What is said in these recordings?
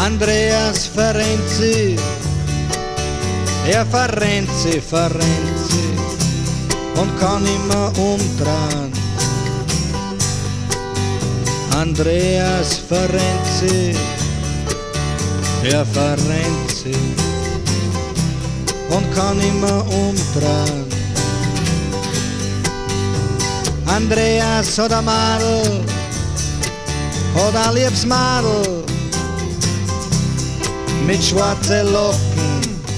Andreas verrennt sie, er verrennt sie und kann immer umdrehen. Andreas verrennt sie, er verrennt sie und kann immer umdrehen. Andreas hat ein Madel, hat ein liebes Madel mit schwarzen Locken.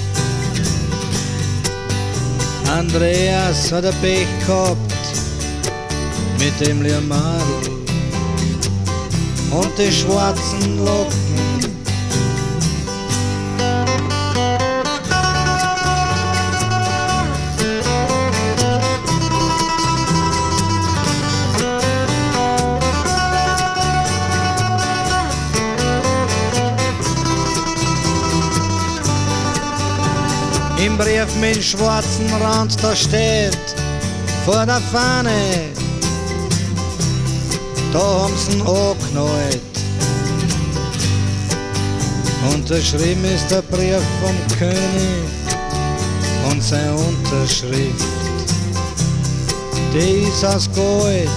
Andreas hat ein Pech gehabt mit dem lieben Madel und die schwarzen Locken. Im Brief mit schwarzen Rand, da steht vor der Fahne, da haben sie ihn angeknallt. Unterschrieben ist der Brief vom König und seine Unterschrift, die ist aus Gold.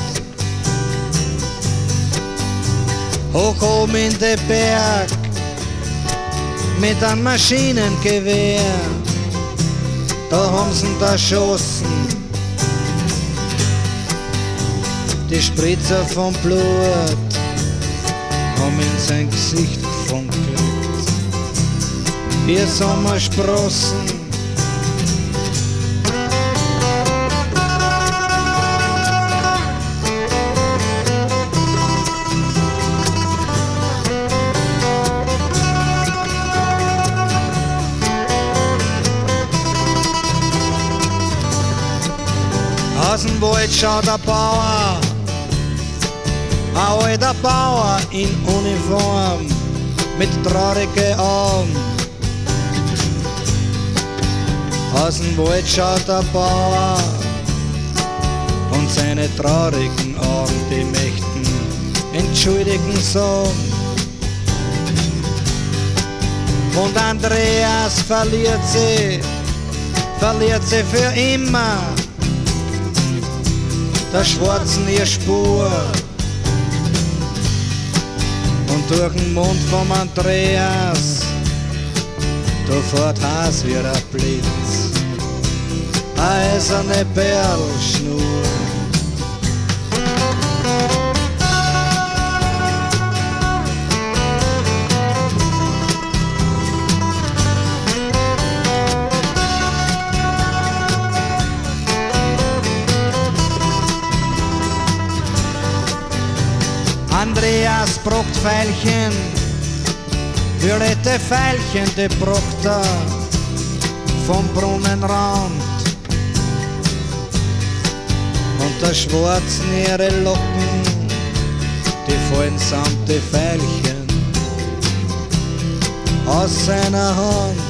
Hoch oben in den Berg mit einem Maschinengewehr, da haben sie ihn erschossen. Die Spritzer vom Blut haben in sein Gesicht gefunkelt. Wie Sommersprossen. Aus dem Wald schaut der Bauer, ein alter Bauer in Uniform mit traurigen Augen. Aus dem Wald schaut der Bauer und seine traurigen Augen, die möchten entschuldigen sagen. Und Andreas verliert sie für immer. Der Schwarzen ihr Spur und durch den Mund vom Andreas, da fährt heiß wie ein Blitz, eiserne Perlschnur. Andreas brockt Veilchen, violette Veilchen, die brockt er vom Brunnenrand. Und der Schwarzen ihre Locken, die fallen samt die Veilchen aus seiner Hand.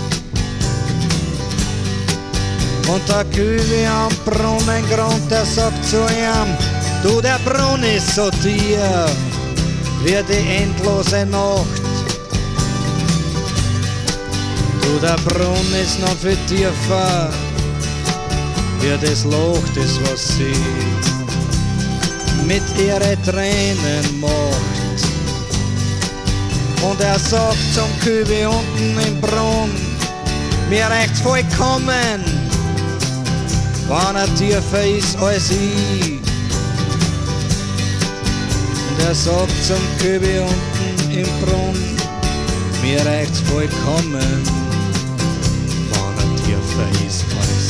Und der Küwi am Brunnengrund, der sagt zu ihm: Du, der Brunnen ist so tief wie die endlose Nacht. Du, der Brunnen ist noch viel tiefer wie das Loch, das was sie mit ihren Tränen macht. Und er sagt zum Kübi unten im Brunnen: Mir reicht's vollkommen, wenn er tiefer ist als ich. Er sagt zum Kübi unten im Brunnen: Mir reicht's vollkommen, wenn er tiefer ist als